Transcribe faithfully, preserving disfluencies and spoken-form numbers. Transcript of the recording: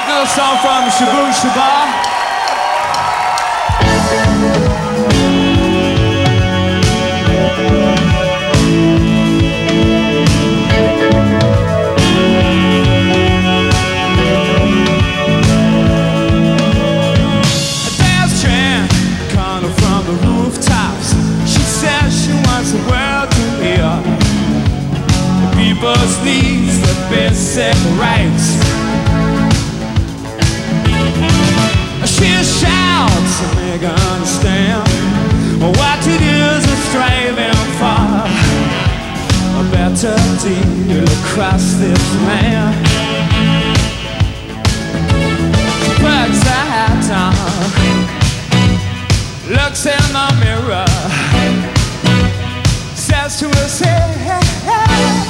Another song from Shaboom Shabba. People's needs, the basic rights. She shouts to make her understand what it is we're striving for. A better deal across this land. She puts her hat on, looks in the mirror, says to herself, hey, hey, hey.